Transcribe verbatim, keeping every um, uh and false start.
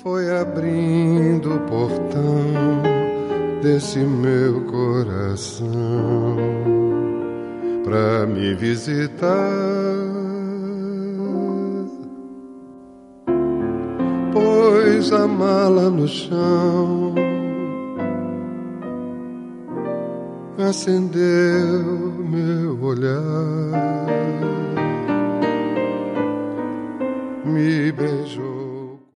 foi abrindo o portão desse meu coração pra me visitar. Pôs a mala no chão, acendeu meu olhar, me beijou.